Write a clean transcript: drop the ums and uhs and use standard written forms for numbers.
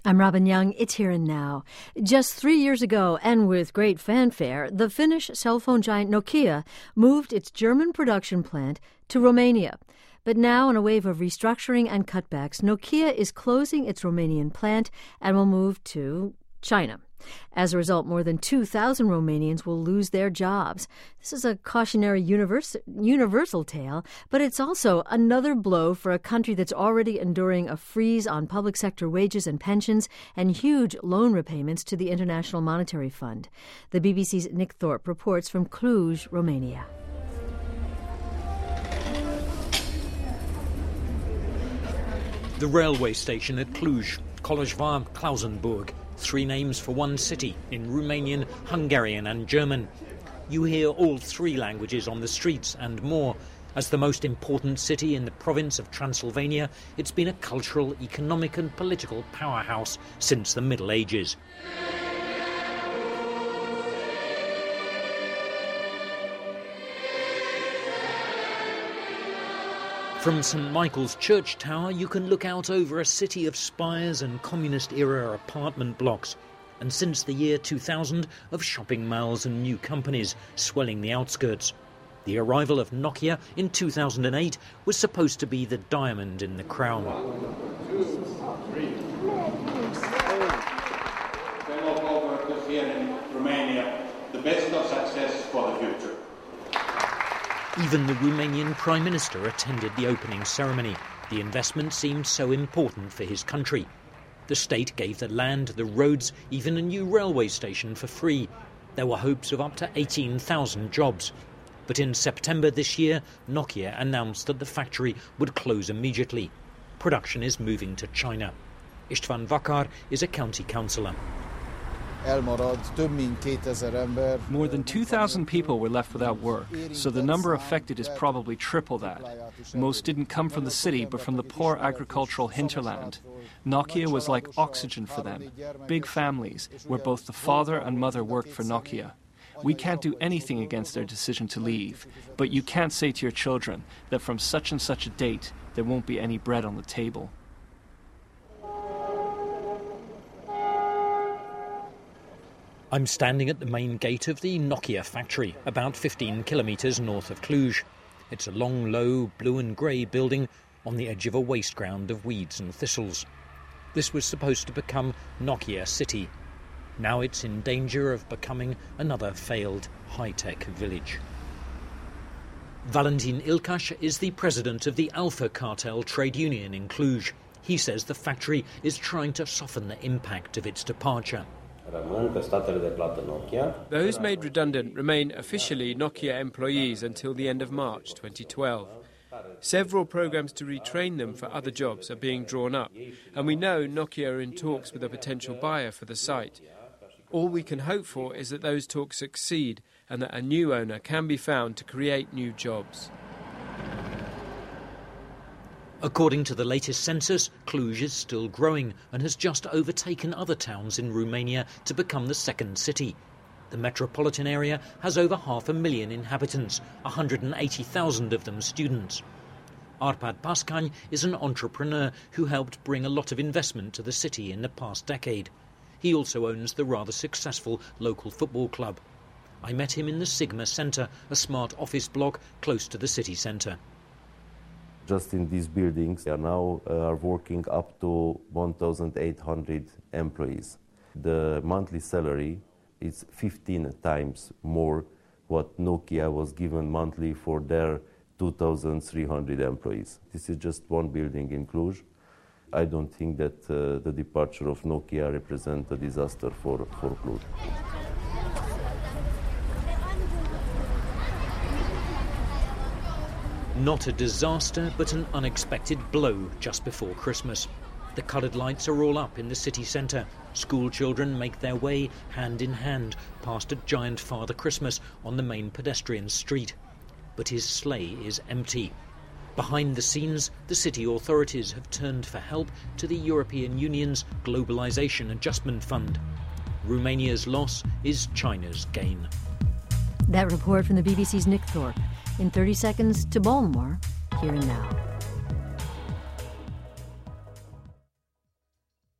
I'm Robin Young. It's Here and Now. Just 3 years ago, and with great fanfare, the Finnish cell phone giant Nokia moved its German production plant to Romania. But now, in a wave of restructuring and cutbacks, Nokia is closing its Romanian plant and will move to China. As a result, more than 2,000 Romanians will lose their jobs. This is a cautionary universal tale, but it's also another blow for a country that's already enduring a freeze on public sector wages and pensions and huge loan repayments to the International Monetary Fund. The BBC's Nick Thorpe reports from Cluj, Romania. The railway station at Cluj, Kolozsvár-Klausenburg. 3 names for one city in Romanian, Hungarian and German. You hear all 3 languages on the streets and more. As the most important city in the province of Transylvania, it's been a cultural, economic and political powerhouse since the Middle Ages. From St Michael's Church Tower, you can look out over a city of spires and communist-era apartment blocks, and since the year 2000, of shopping malls and new companies swelling the outskirts. The arrival of Nokia in 2008 was supposed to be the diamond in the crown. Fellow co-workers here in Romania, the best of success for the future. Even the Romanian Prime Minister attended the opening ceremony. The investment seemed so important for his country. The state gave the land, the roads, even a new railway station for free. There were hopes of up to 18,000 jobs. But in September this year, Nokia announced that the factory would close immediately. Production is moving to China. István Vakar is a county councillor. More than 2,000 people were left without work, so the number affected is probably triple that. Most didn't come from the city, but from the poor agricultural hinterland. Nokia was like oxygen for them. Big families, where both the father and mother worked for Nokia. We can't do anything against their decision to leave, but you can't say to your children that from such and such a date there won't be any bread on the table. I'm standing at the main gate of the Nokia factory, about 15 kilometres north of Cluj. It's a long, low, blue and grey building on the edge of a waste ground of weeds and thistles. This was supposed to become Nokia City. Now it's in danger of becoming another failed high-tech village. Valentin Ilkash is the president of the Alpha Cartel trade union in Cluj. He says the factory is trying to soften the impact of its departure. Those made redundant remain officially Nokia employees until the end of March 2012. Several programs to retrain them for other jobs are being drawn up, and we know Nokia are in talks with a potential buyer for the site. All we can hope for is that those talks succeed and that a new owner can be found to create new jobs. According to the latest census, Cluj is still growing and has just overtaken other towns in Romania to become the second city. The metropolitan area has over 500,000 inhabitants, 180,000 of them students. Arpad Pascani is an entrepreneur who helped bring a lot of investment to the city in the past decade. He also owns the rather successful local football club. I met him in the Sigma Centre, a smart office block close to the city centre. Just in these buildings, they are now working up to 1,800 employees. The monthly salary is 15 times more what Nokia was given monthly for their 2,300 employees. This is just one building in Cluj. I don't think that the departure of Nokia represents a disaster for Cluj. Not a disaster, but an unexpected blow just before Christmas. The coloured lights are all up in the city centre. School children make their way, hand in hand, past a giant Father Christmas on the main pedestrian street. But his sleigh is empty. Behind the scenes, the city authorities have turned for help to the European Union's Globalisation Adjustment Fund. Romania's loss is China's gain. That report from the BBC's Nick Thorpe. In 30 seconds to Baltimore, Here and Now.